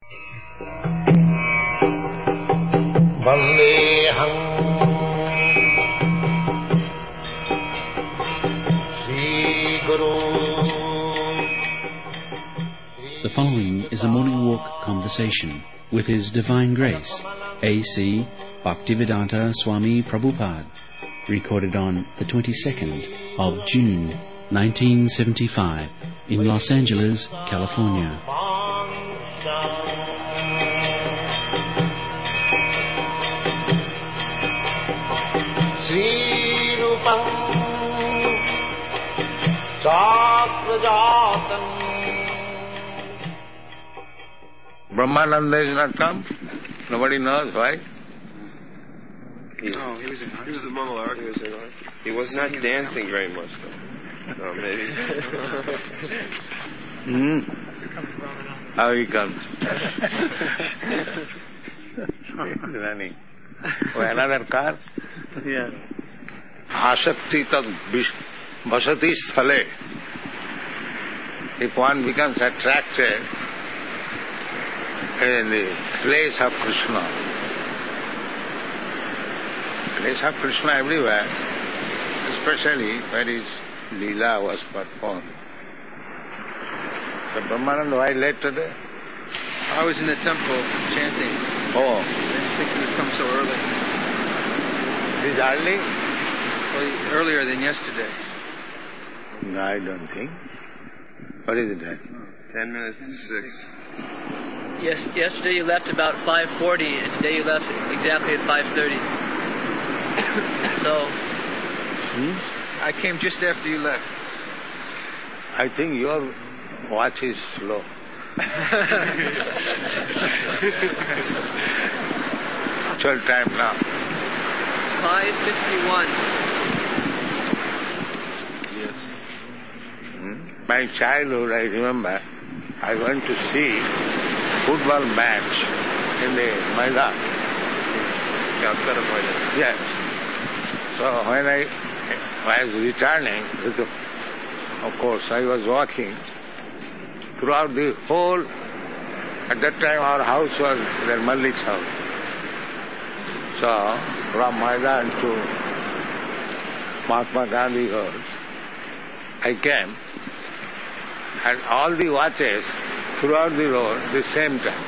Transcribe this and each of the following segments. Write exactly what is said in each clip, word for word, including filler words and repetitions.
Vandeham Sri Guru. The following is a morning walk conversation with His Divine Grace, A C Bhaktivedanta Swami Prabhupada, recorded on the twenty-second of June, nineteen seventy-five, in Los Angeles, California. Sri Rupam Chakrajatam. Brahmananda is not come? Nobody knows why? He, no, he was in. He was in Mangalar. He was in. He was not dancing very much, though. So maybe. Hmm. How he comes? He's running. Oh, another car? Yeah. Asakti tad vasati sthale. If one becomes attracted in the place of Krishna, place of Krishna everywhere, especially where his Leela was performed. So Brahmananda, why late today? I was in the temple chanting. Oh. I didn't think he would come so early. This early? Well, earlier than yesterday. No, I don't think. What is it? Ten minutes to six. Yes, yesterday you left about five forty, and today you left exactly at five thirty. So... Hmm? I came just after you left. I think your watch is slow. Actual time now. five fifty-one. Yes. Hmm? My childhood, I remember, I went to see football match in the Maidan. Calcutta Maidan. Yes. So when I was returning, of course, I was walking throughout the whole. At that time, our house was their Malik's house. So from Maidan to Mahatma Gandhi House, I came, and all the watches throughout the road, the same time.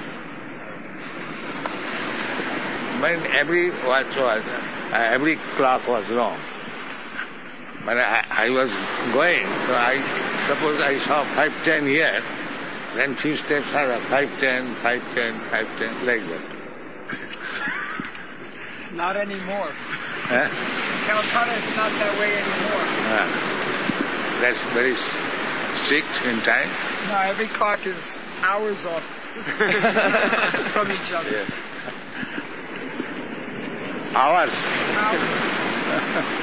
When every watch was, uh, every clock was wrong. But I, I was going, so I suppose I saw five ten here, then few steps further, five ten, five ten, five ten, like that. Not anymore. Huh? Calcutta, it's not that way anymore. Ah. That's very strict in time. No, every clock is hours off from each other. Yeah. Hours. Hours.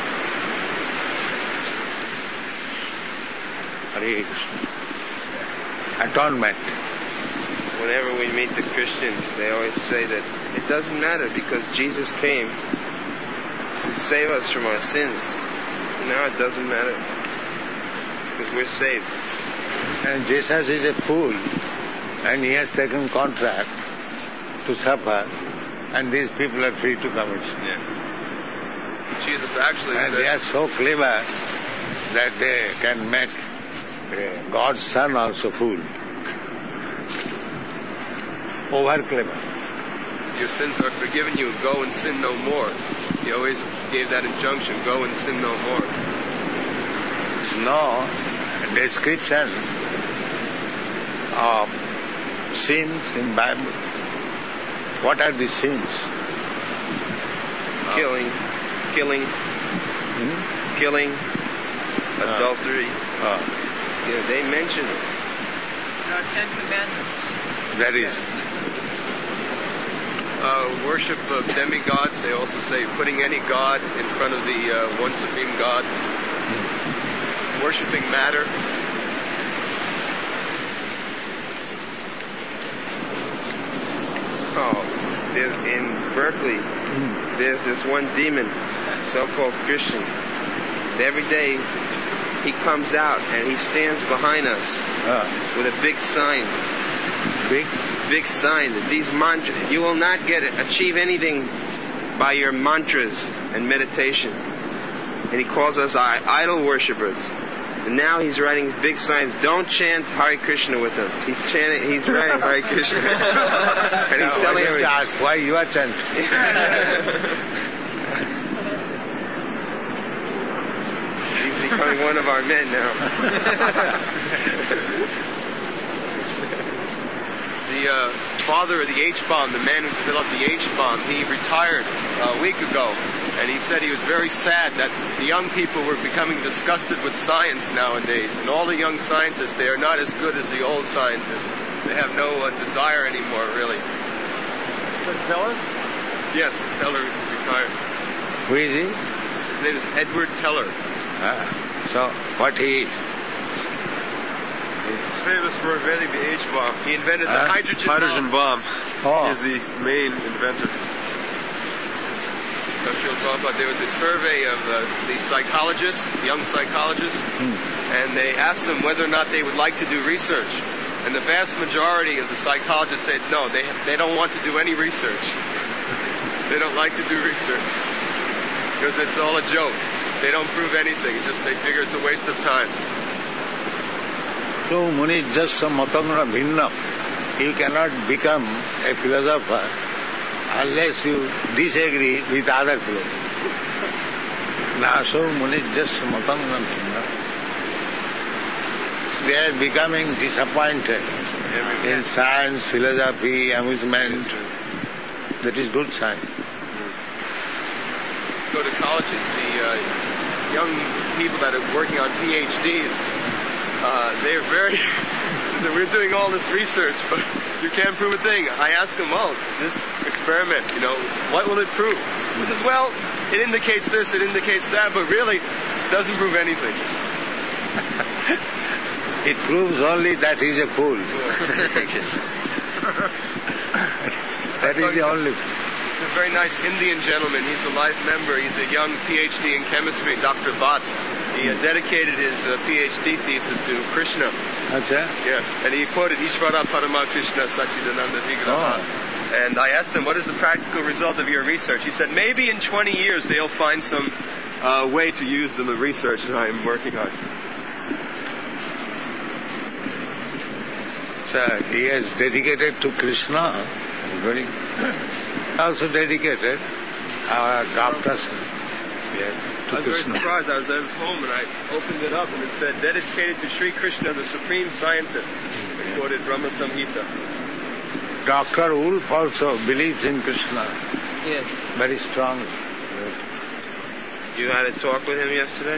Hare Krishna. Atonement. Whenever we meet the Christians, they always say that it doesn't matter because Jesus came to save us from our sins. So now it doesn't matter because we're saved. And Jesus is a fool, and he has taken contract to suffer, and these people are free to commit sin. Yeah. Jesus actually and said... they are so clever that they can make uh, God's son also fool. Over clever. Your sins are forgiven you, go and sin no more. He always gave that injunction, go and sin no more. There's no description of sins in Bible. What are the sins? Killing, killing, Hmm? killing, Uh, adultery. uh, Yeah, they mention it. There are Ten Commandments. that is. Uh, worship of demigods. They also say putting any god in front of the uh, one supreme God. Worshipping matter. Oh, there's, in Berkeley, there's this one demon, so-called Christian. Every day he comes out and he stands behind us Uh, with a big sign. big, big signs. These mantras, you will not get it, achieve anything by your mantras and meditation. And he calls us idol worshippers. And now he's writing these big signs. Don't chant Hare Krishna with him. He's chanting. He's writing Hare Krishna, and he's telling him. Why you are chanting? He's becoming one of our men now. The uh, father of the H-bomb, the man who developed the H-bomb, he retired uh, a week ago, and he said he was very sad that the young people were becoming disgusted with science nowadays, and all the young scientists, they are not as good as the old scientists. They have no uh, desire anymore, really. Teller? Yes, Teller retired. Who is he? His name is Edward Teller. Ah, so, what he is? He's famous for inventing the H-bomb. He invented the Huh? hydrogen, Hydrogen bomb. Oh. He is the main inventor. Dr. Prabhupada, there was a survey of uh, these psychologists, young psychologists, Hmm. and they asked them whether or not they would like to do research. And the vast majority of the psychologists said no, they they don't want to do any research. They don't like to do research because it's all a joke. They don't prove anything. It's just they figure it's a waste of time. So, Muni, just some matanga bhinna. You cannot become a philosopher unless you disagree with other philosophers. Now, so Muni, just matanga bhinna. They are becoming disappointed in science, philosophy, amusement. That is good sign. Go to colleges, the uh, young people that are working on P H Ds, uh, they're very, so we're doing all this research, but you can't prove a thing. I ask them, well, this experiment, you know, what will it prove? He says, well, it indicates this, it indicates that, but really, it doesn't prove anything. It proves only that he is a fool. That is the only. He's a very nice Indian gentleman. He's a life member. He's a young P H D in chemistry, Doctor Bhatt. He uh, dedicated his uh, P H D thesis to Krishna. Acha? Yes, and he quoted Ishvara Parama Krishna Sachidananda Vigraha. Oh. And I asked him, what is the practical result of your research? He said, maybe in twenty years they'll find some uh, way to use the research that I'm working on. So he has dedicated to Krishna. Very also dedicated our doctors. Yes, to I was very Krishna. surprised. I was at his home and I opened it up and it said, dedicated to Sri Krishna, the supreme scientist. It quoted Brahma Samhita. Doctor Wolf also believes in Krishna Yes. very strongly. You had a talk with him yesterday?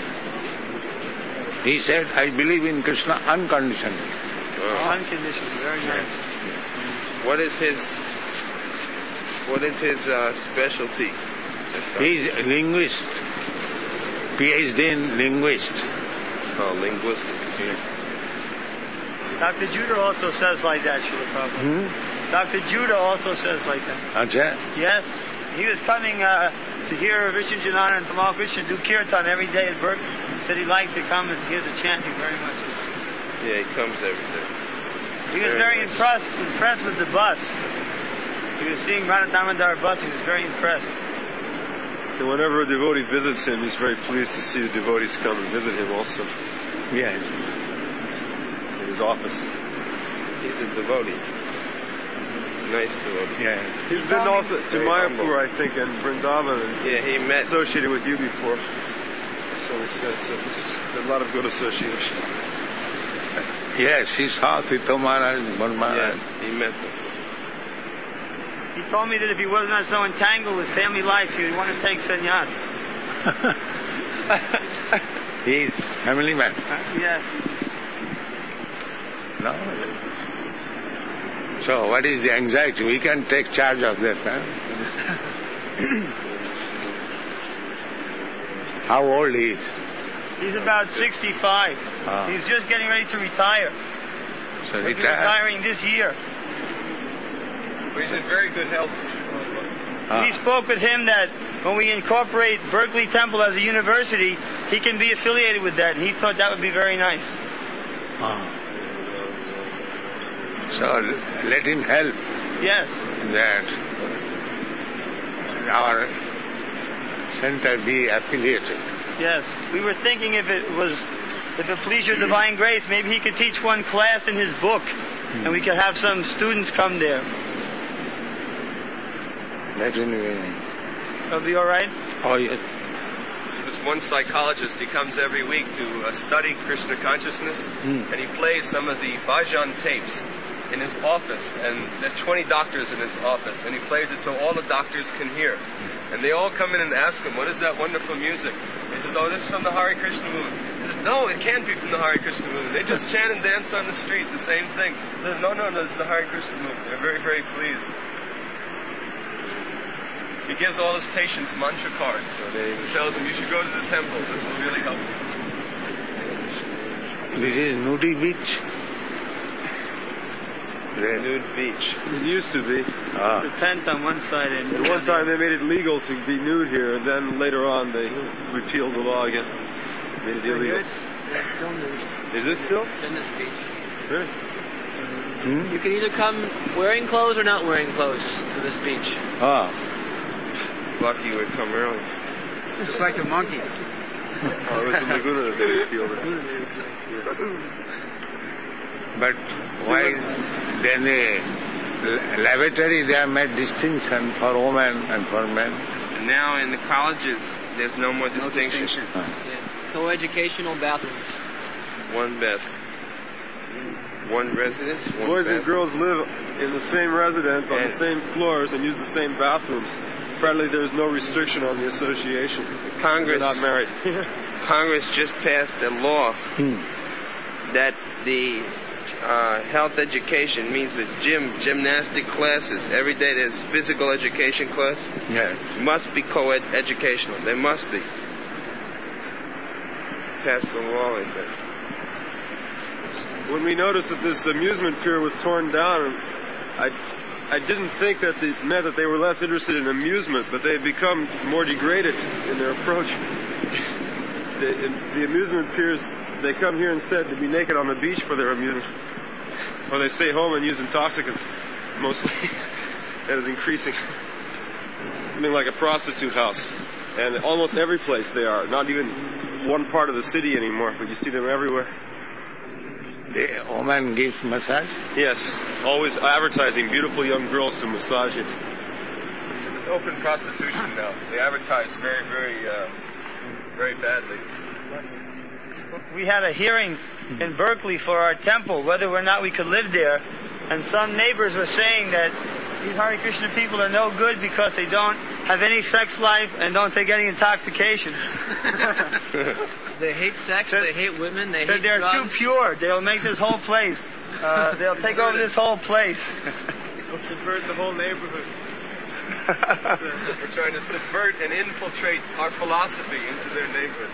He said, I believe in Krishna unconditionally. Oh. Unconditioned, very nice. What is his? What is his uh, specialty? He is a linguist, P H D in linguist. Oh, linguistics. Doctor Judah also says like that, Srila Prabhupada. Hmm? Doctor Judah also says like that. Acha? Yes. He was coming uh, to hear Vishnu Janana and Tamal Krishna do kirtan every day at Berkeley. Said he liked to come and hear the chanting very much. Yeah, he comes every day. He was Very very nice. impressed impressed with the bus. He was seeing Radha Damodar bus. He was very impressed. And whenever a devotee visits him, he's very pleased to see the devotees come and visit him also Yes. in his office. He's a devotee. Nice devotee. Yeah. He's been also to Very Mayapur, humble. I think, and Vrindavan. And Yeah, he met. associated with you before. To some extent, so it's a lot of good association. Yes, he saw Tito Maharaj, Bon Maharaj. Yeah, he met them. He told me that if he was not so entangled with family life, he would want to take sannyas. He is family man. Yes. No. So what is the anxiety? We can take charge of that. Huh? How old he is? He's about sixty-five. Ah. He's just getting ready to retire. So He'll be retire. retiring this year. But he's in very good health. Ah. We spoke with him that when we incorporate Berkeley Temple as a university, he can be affiliated with that, and he thought that would be very nice. Ah. So let him help Yes. that our center be affiliated. Yes. We were thinking if it was, if it pleased your divine grace, maybe he could teach one class in his book, and we could have some students come there. That will be. That'll be all right. Oh yes. This one psychologist, he comes every week to uh, study Krishna consciousness, Hmm. and he plays some of the bhajan tapes in his office, and there's twenty doctors in his office, and he plays it so all the doctors can hear. And they all come in and ask him, what is that wonderful music? He says, oh, this is from the Hare Krishna movement. He says, no, it can't be from the Hare Krishna movement. They just chant and dance on the street, the same thing. He says, no, no, no, it's the Hare Krishna movement. They're very, very pleased. He gives all his patients mantra cards, so they, he tells them, you should go to the temple. This will really help you. This is Nudie Beach. The nude beach. It used to be. Ah. The tent on one side and At one time they made it legal to be nude here, and then later on they repealed the law again. Made it illegal. Is it still? Venice Beach. Really? Hmm? You can either come wearing clothes or not wearing clothes to this beach. Ah. Lucky you would come early. Just like the monkeys. Oh, it was the Laguna that they repealed it. But why then the lavatory they have made distinction for women and for men? And now in the colleges, there's no more distinction. distinction. Yeah. Co-educational bathrooms. One bath. One residence, one Boys bath. and girls live in the same residence on the same floors and use the same bathrooms. Apparently there's no restriction on the association. Congress, They're not married. Congress just passed a law Hmm. that the uh, health education means that gym, gymnastic classes, every day there's physical education class, Yes. must be co-ed educational. They must be. Passed a law like that. When we noticed that this amusement pier was torn down, I, I didn't think that it meant that they were less interested in amusement, but they had become more degraded in their approach. The, in the amusement piers, they come here instead to be naked on the beach for their amusement. Or they stay home and use intoxicants, mostly. That is increasing. Something like a prostitute house. And almost every place they are, not even one part of the city anymore, but you see them everywhere. The woman gives massage? Yes, always advertising beautiful young girls to massage it. It's open prostitution now. They advertise very, very, uh, very badly. We had a hearing in Berkeley for our temple, whether or not we could live there, and some neighbors were saying that these Hare Krishna people are no good because they don't have any sex life and don't take any intoxication. They hate sex, That- they hate women, they That hate they're drugs. too pure. They'll make this whole place. Uh, they'll take over this whole place. They'll subvert the whole neighborhood. We're trying to subvert and infiltrate our philosophy into their neighborhood.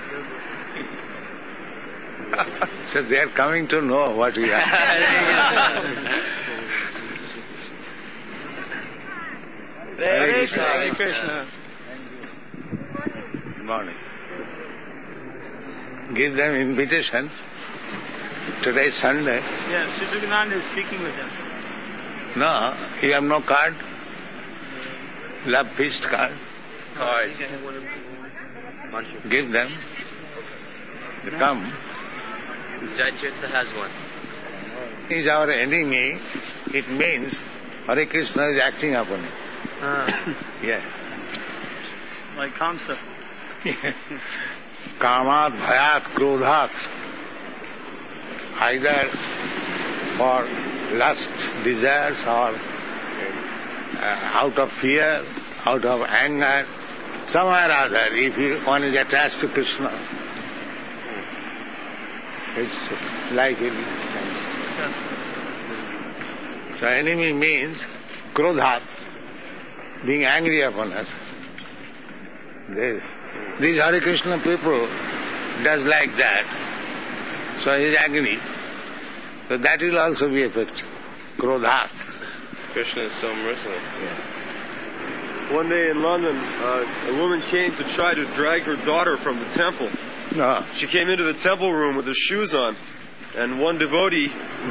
So they are coming to know what we are. Hare Krishna, Hare Krishna. Good morning. Give them invitation. Today is Sunday. Yes, Sujugananda is speaking with them. No, you have no card? Love feast card. Hi. Give them. They come. Jaitirtha has one. He is our enemy. It means Hare Krishna is acting upon him. Ah. Yeah. Like Kamsa. Kamat, bhayat, krodhat. Either for lust, desires, or uh, out of fear, out of anger, somewhere or other, if you, one is attached to Krishna, it's like it. So enemy means krodhat, being angry upon us. They, these Hare Krishna people does like that. So he is angry. So that will also be affected. Krodhat. Krishna is so merciless. One day in London, uh, a woman came to try to drag her daughter from the temple. No. She came into the temple room with her shoes on, and one devotee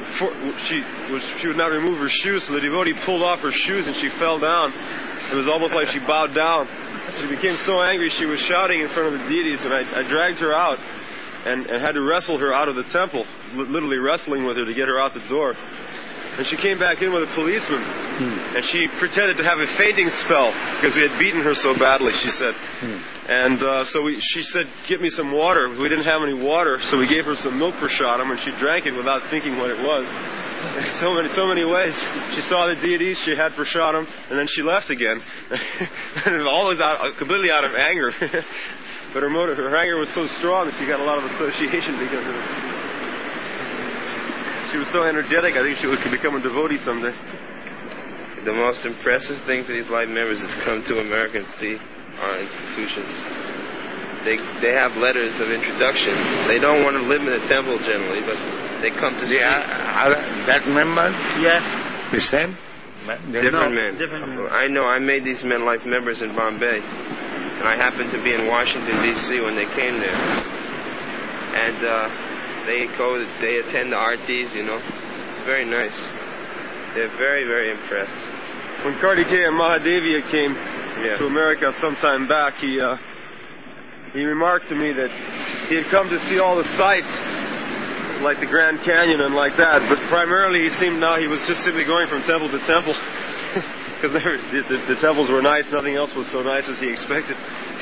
for, she was she would not remove her shoes, so the devotee pulled off her shoes and she fell down. It was almost like she bowed down. She became so angry she was shouting in front of the deities, and I, I dragged her out and, and had to wrestle her out of the temple, literally wrestling with her to get her out the door. And she came back in with a policeman, hmm. and she pretended to have a fainting spell because we had beaten her so badly, she said. Hmm. And uh, so we, she said, "Get me some water." We didn't have any water, so we gave her some milk prashadam, and she drank it without thinking what it was. In so many, so many ways. She saw the deities, she had prashadam, and then she left again. And always out, completely out of anger. But her motive, her anger was so strong that she got a lot of association because of it. She was so energetic, I think she could become a devotee someday. The most impressive thing for these life members is to come to America and see our institutions. They they have letters of introduction. They don't want to live in the temple generally, but they come to see. Are, are that member? Yes. The same? Different no, men. Different men. I know. I made these men life members in Bombay, and I happened to be in Washington D C when they came there, and uh, they go. They attend the R Ts. You know, it's very nice. They're very, very impressed. When Kartikeya Mahadevia came yeah. to America some time back, he uh, he remarked to me that he had come to see all the sights, like the Grand Canyon and like that, but primarily he seemed now he was just simply going from temple to temple, because the, the, the temples were nice, nothing else was so nice as he expected.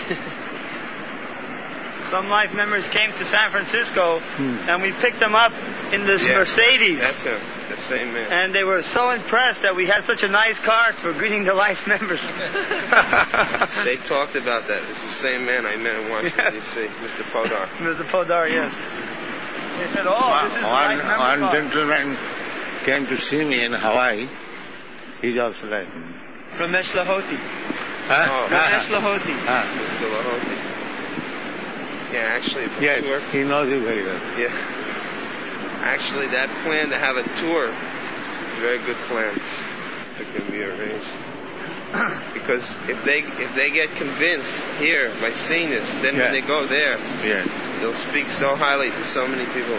Some life members came to San Francisco, hmm. and we picked them up in this yeah, Mercedes. That's him, the same man. And they were so impressed that we had such a nice car for greeting the life members. They talked about that. It's the same man I met in Washington, D C, Mister Podar. Mister Podar, yes. They said, "Oh, one, this is the one, life member one car." gentleman came to see me in Hawaii. He's also like Ramesh Lahoti. Huh? Oh. Ramesh Lahoti. Ah. Mister Lahoti. Yeah, actually, the yes, tour. he knows you very well. Yeah. Actually, that plan to have a tour is a very good plan. It can be arranged. Because if they if they get convinced here by seeing this, then yeah. when they go there, yeah. they'll speak so highly to so many people.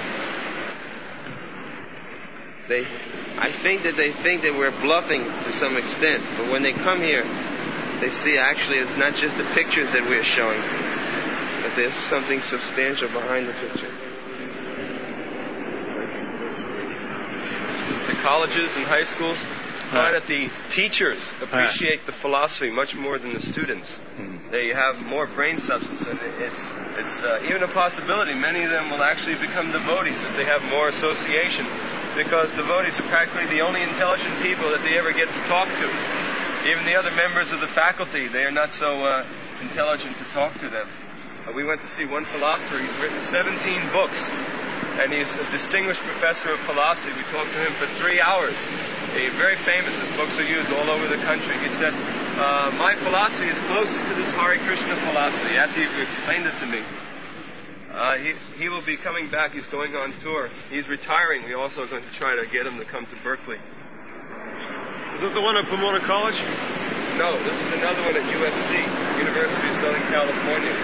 They, I think that they think that we're bluffing to some extent, but when they come here, they see actually it's not just the pictures that we're showing, but there's something substantial behind the picture. The colleges and high schools find that the teachers appreciate the philosophy much more than the students. Mm. They have more brain substance, and it's it's uh, even a possibility many of them will actually become devotees if they have more association, because devotees are practically the only intelligent people that they ever get to talk to. Even the other members of the faculty, they are not so uh, intelligent to talk to them. Uh, we went to see one philosopher. He's written seventeen books, and he's a distinguished professor of philosophy. We talked to him for three hours. He's very famous. His books are used all over the country. He said, uh, my philosophy is closest to this Hare Krishna philosophy, after he explained it to me. Uh, he, he will be coming back. He's going on tour. He's retiring. We're also going to try to get him to come to Berkeley. Is that the one at Pomona College? No, this is another one at U S C, University of Southern California.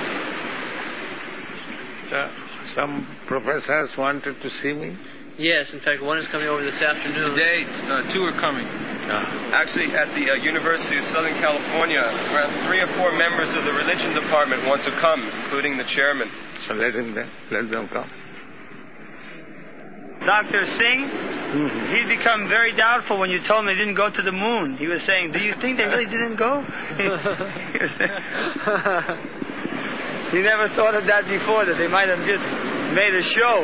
Uh, some professors wanted to see me. Yes, in fact, one is coming over this afternoon. Today, uh, two are coming. Uh, Actually, at the uh, University of Southern California, around three or four members of the religion department want to come, including the chairman. so let him then, let them come. Doctor Singh, mm-hmm. he'd become very doubtful when you told him they didn't go to the moon. He was saying, do you think they really didn't go? He never thought of that before, that they might have just made a show.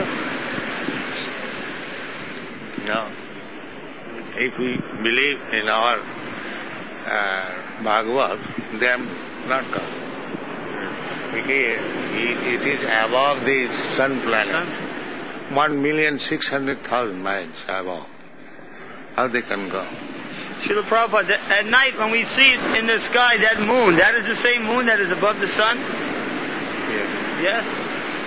No. If we believe in our uh, Bhagavad, then not come. It, it is above the sun planet. Sun? One million six hundred thousand miles above. How they can go? Srila Prabhupada, at night when we see it in the sky, that moon, that is the same moon that is above the sun? Yes. Yes?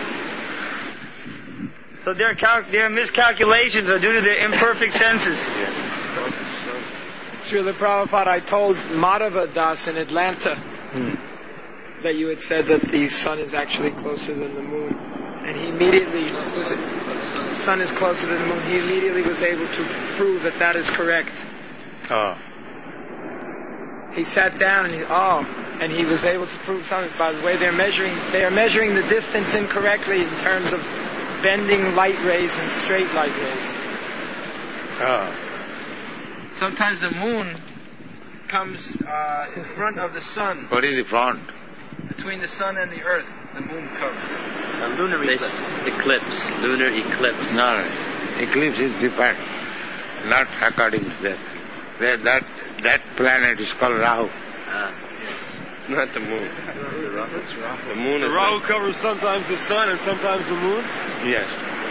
So their, cal- their miscalculations are due to their imperfect senses. Yes. Srila Prabhupada, I told Madhava Das in Atlanta hmm. that you had said that the sun is actually closer than the moon. And he immediately was the sun is closer to the moon, he immediately was able to prove that that is correct. Oh. He sat down and he, oh, and he was able to prove something. By the way, they're measuring, they are measuring the distance incorrectly in terms of bending light rays and straight light rays. Oh. Sometimes the moon comes uh, in front of the sun. What is the front? Between the sun and the earth, the moon comes. A lunar eclipse. eclipse. Lunar eclipse. No, eclipse is different. Not according to that. That, that, that planet is called Rahu. Ah, yes. It's not the moon. The moon The is Rahu not. covers sometimes the sun and sometimes the moon? Yes.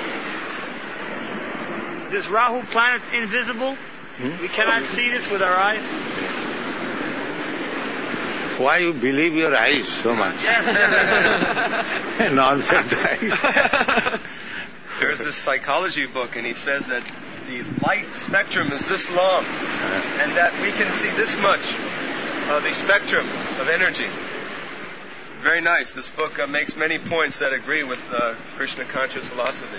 This Rahu planet invisible? Hmm? We cannot see this with our eyes? Why you believe your eyes so much? Nonsense eyes. There's this psychology book, and he says that the light spectrum is this long, and that we can see this much of the spectrum of energy. Very nice. This book uh, makes many points that agree with uh, Krishna conscious philosophy.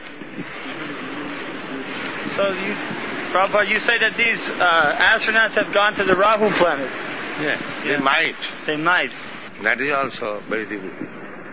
So, you, Prabhupada, you say that these uh, astronauts have gone to the Rahu planet? Yeah, they Yeah. might. They might. That is also very difficult.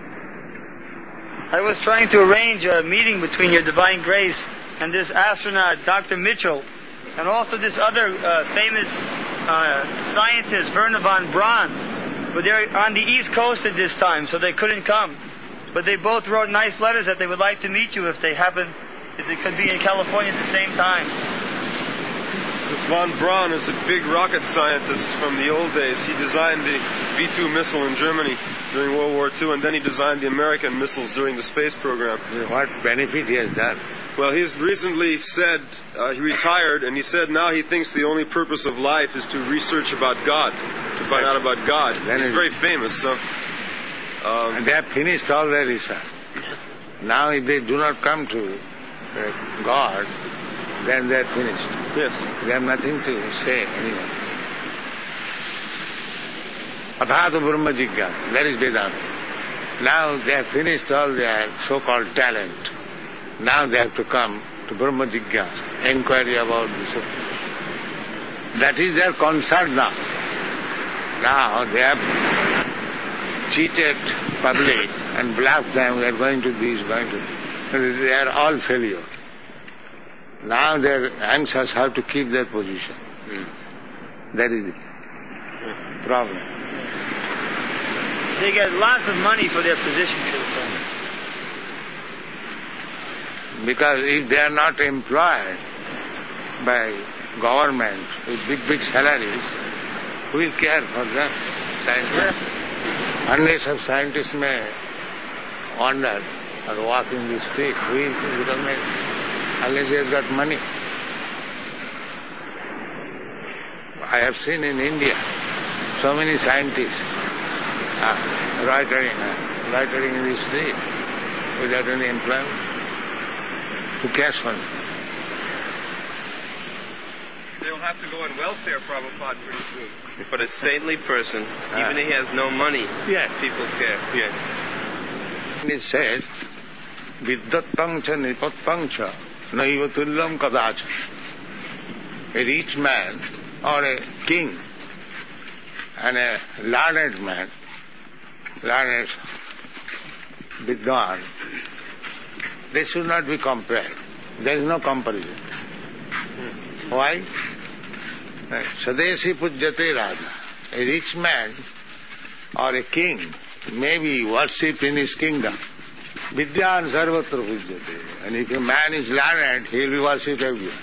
I was trying to arrange a meeting between your Divine Grace and this astronaut, Doctor Mitchell, and also this other uh, famous uh, scientist, Werner von Braun. But they're on the East Coast at this time, so they couldn't come. But they both wrote nice letters that they would like to meet you if they happen, if they could be in California at the same time. This von Braun is a big rocket scientist from the old days. He designed the V two missile in Germany during World War Two, and then he designed the American missiles during the space program. What benefit he has done? Well, he's recently said, uh, he retired, and he said now he thinks the only purpose of life is to research about God, to find out about God. Then He's it- very famous, so... Um, And they have finished all their research. Now if they do not come to uh, God, then they are finished. yes. They have nothing to say anymore. Athātu Brahma Jigyāsa, that is Vedanta. Now they have finished all their so-called talent. Now they have to come to Brahma Jigyāsa, inquiry about the Supreme. That is their concern now. Now they have cheated public and bluffed them, we are going to this, going to this. They are all failure. Now they are anxious how to keep their position. Mm. That is the problem. They get lots of money for their position, Srila. Because if they are not employed by government with big, big salaries, who will care for them? Scientists. Hundreds of scientists may wander or walk in the street. Who is recognized? Unless he has got money. I have seen in India so many scientists uh, loitering, uh, loitering in the street without any employment. Who cares for them? They'll have to go on welfare, Prabhupada, pretty soon. But a saintly person, Ah. even if he has no money, Yes. people care. Yes. It says, Viddattam cha nipattam cha naiva tullam kadacha. A rich man or a king and a learned man, learned Vidwan, they should not be compared. There is no comparison. Why? Sadesi pujyate Radha. A rich man or a king may be worshipped in his kingdom. Vidyan sarvatra pujyate. And if a man is learned, he will be worshipped everywhere.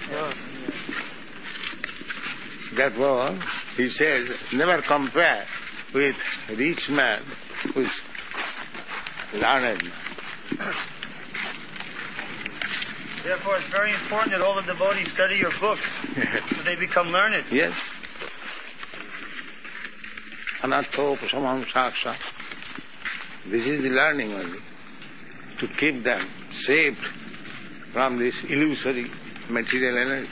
Therefore, he says, never compare with rich man with learned man. Therefore, it's very important that all the devotees study your books so they become learned. Yes. Anartho pasamam saksha. This is the learning only. To keep them saved from this illusory material energy.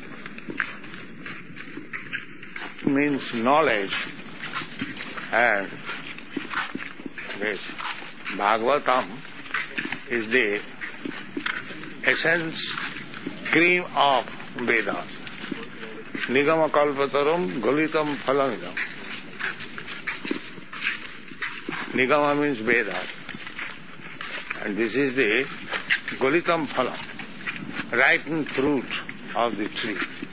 Means knowledge. And this Bhagavatam is the essence, cream of Vedas. Nigama kalpataram galitam phalamidam. Nigama means Vedas. And this is the galitam phalam, ripened fruit of the tree.